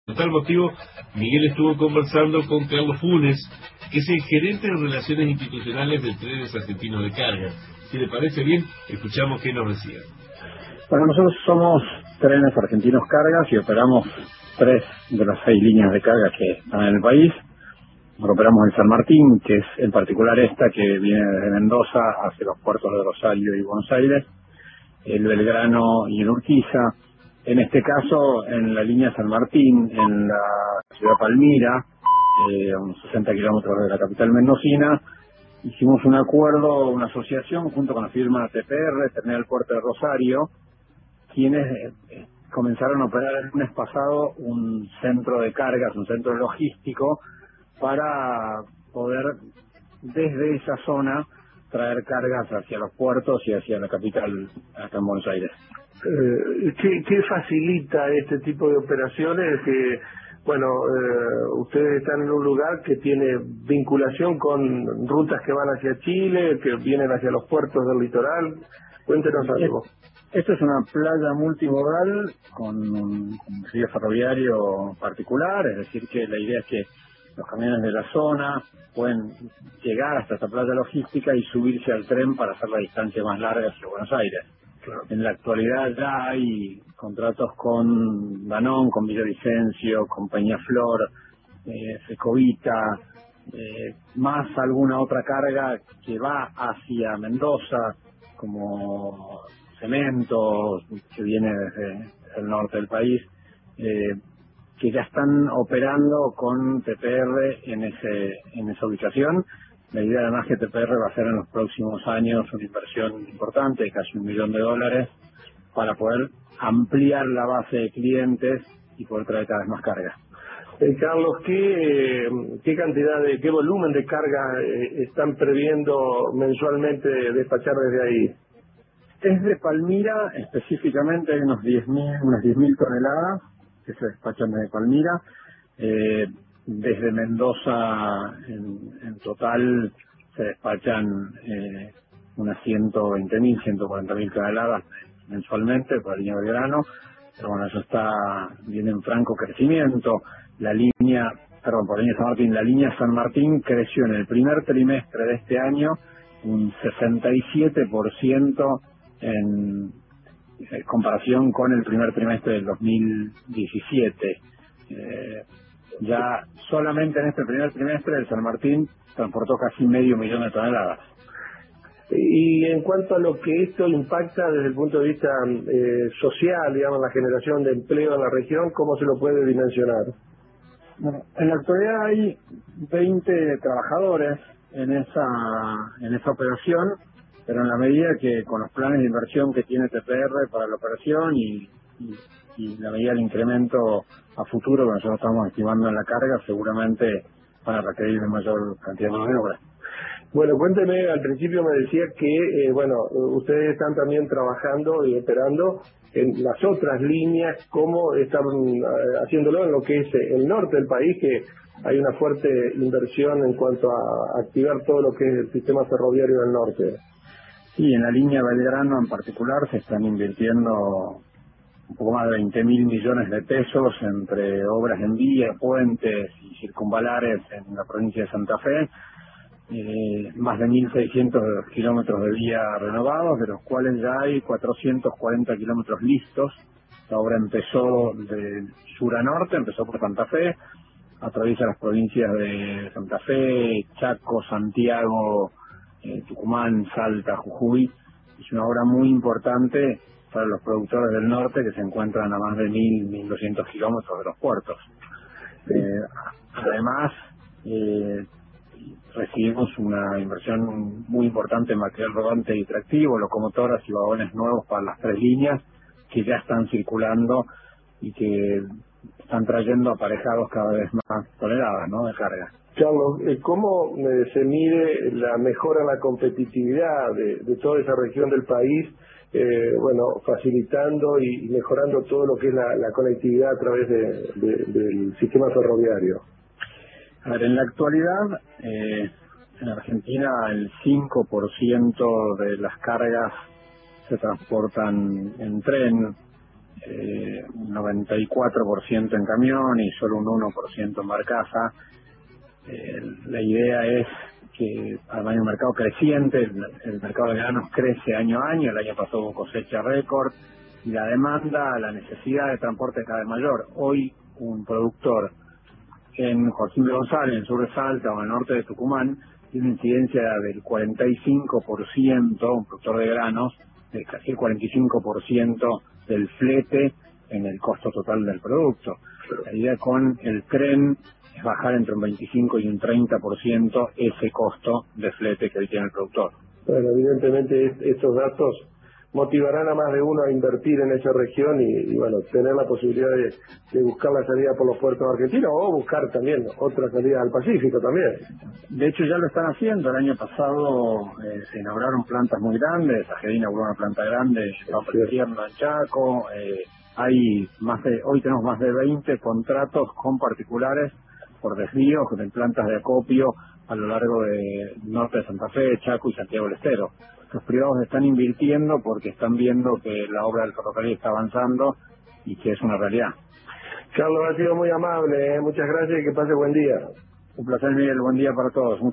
Por tal motivo, Miguel estuvo conversando con Carlos Funes, que es el gerente de Relaciones Institucionales de Trenes Argentinos de Carga. Si le parece bien, escuchamos qué nos decía. Bueno, nosotros somos Trenes Argentinos Cargas y operamos 3 de las 6 líneas de carga que están en el país. Operamos en San Martín, que es en particular esta que viene desde Mendoza hacia los puertos de Rosario y Buenos Aires, el Belgrano y el Urquiza. En este caso, en la línea San Martín, en la ciudad de Palmira, a unos 60 kilómetros de la capital mendocina, hicimos un acuerdo, una asociación junto con la firma TPR, Terminal Puerto de Rosario, quienes comenzaron a operar el lunes pasado un centro de cargas, un centro logístico, para poder desde esa zona traer cargas hacia los puertos y hacia la capital, acá en Buenos Aires. ¿Qué facilita este tipo de operaciones? Que, bueno, ustedes están en un lugar que tiene vinculación con rutas que van hacia Chile, que vienen hacia los puertos del litoral. Cuéntenos algo. Esto es una playa multimodal con un río ferroviario particular, es decir que la idea es que los camiones de la zona pueden llegar hasta esta playa logística y subirse al tren para hacer la distancia más larga hacia Buenos Aires. Claro. En la actualidad ya hay contratos con Danone, con Villavicencio, con Peñaflor, Secovita, más alguna otra carga que va hacia Mendoza, como cemento, que viene desde el norte del país, que ya están operando con TPR en esa ubicación. La idea además que TPR va a hacer en los próximos años una inversión importante, de casi $1 millón, para poder ampliar la base de clientes y poder traer cada vez más carga. Carlos, ¿qué cantidad qué volumen de carga están previendo mensualmente despachar desde ahí? Desde Palmira, específicamente, hay unas 10.000 toneladas que se despachan desde Palmira. Desde Mendoza, en total, se despachan unas 120.000, 140.000 toneladas mensualmente por la línea Belgrano. Pero bueno, eso viene en franco crecimiento. Por la línea San Martín, la línea San Martín creció en el primer trimestre de este año un 67% en comparación con el primer trimestre del 2017. Ya solamente en este primer trimestre el San Martín transportó casi 500.000 de toneladas. Y en cuanto a lo que esto impacta desde el punto de vista social, digamos, la generación de empleo en la región, ¿cómo se lo puede dimensionar? Bueno, en la actualidad hay 20 trabajadores en esa operación, pero en la medida que con los planes de inversión que tiene TPR para la operación y la medida del incremento a futuro que nosotros estamos estimando en la carga, seguramente van a requerir de mayor cantidad de mano de obra. Bueno, cuénteme, al principio me decía que, ustedes están también trabajando y operando en las otras líneas, ¿cómo están haciéndolo en lo que es el norte del país, que hay una fuerte inversión en cuanto a activar todo lo que es el sistema ferroviario del norte? Sí, en la línea Belgrano en particular se están invirtiendo un poco más de 20.000 millones de pesos entre obras en vía, puentes y circunvalares en la provincia de Santa Fe. Más de 1.600 kilómetros de vía renovados, de los cuales ya hay 440 kilómetros listos. La obra empezó de sur a norte, empezó por Santa Fe, atraviesa las provincias de Santa Fe, Chaco, Santiago, Tucumán, Salta, Jujuy. Es una obra muy importante para los productores del norte que se encuentran a más de 1.200 kilómetros de los puertos. Además, recibimos una inversión muy importante en material rodante y tractivo, locomotoras y vagones nuevos para las 3 líneas que ya están circulando y que están trayendo aparejados cada vez más toneladas, ¿no?, de carga. Carlos, ¿cómo se mide la mejora en la competitividad de toda esa región del país, facilitando y mejorando todo lo que es la conectividad a través del sistema ferroviario? A ver, en la actualidad, en Argentina el 5% de las cargas se transportan en tren, un 94% en camión y solo un 1% en barcaza. La idea es que además hay un mercado creciente, el mercado de granos crece año a año, el año pasado hubo cosecha récord, y la demanda, la necesidad de transporte es cada vez mayor. Hoy un productor en Joaquín de González, en el sur de Salta o en el norte de Tucumán, tiene una incidencia del 45%, un productor de granos, de casi el 45% del flete en el costo total del producto. La idea con el tren es bajar entre un 25 y un 30% ese costo de flete que hoy tiene el productor. Bueno, evidentemente estos datos motivarán a más de uno a invertir en esa región y bueno, tener la posibilidad de buscar la salida por los puertos argentinos o buscar también otra salida al Pacífico también. De hecho ya lo están haciendo. El año pasado se inauguraron plantas muy grandes. AGD inauguró una planta grande en Chaco. Hoy tenemos más de 20 contratos con particulares por desvíos de plantas de acopio a lo largo de norte de Santa Fe, Chaco y Santiago del Estero. Los privados están invirtiendo porque están viendo que la obra del ferrocarril está avanzando y que es una realidad. Carlos, ha sido muy amable, muchas gracias y que pase buen día. Un placer, Miguel, buen día para todos.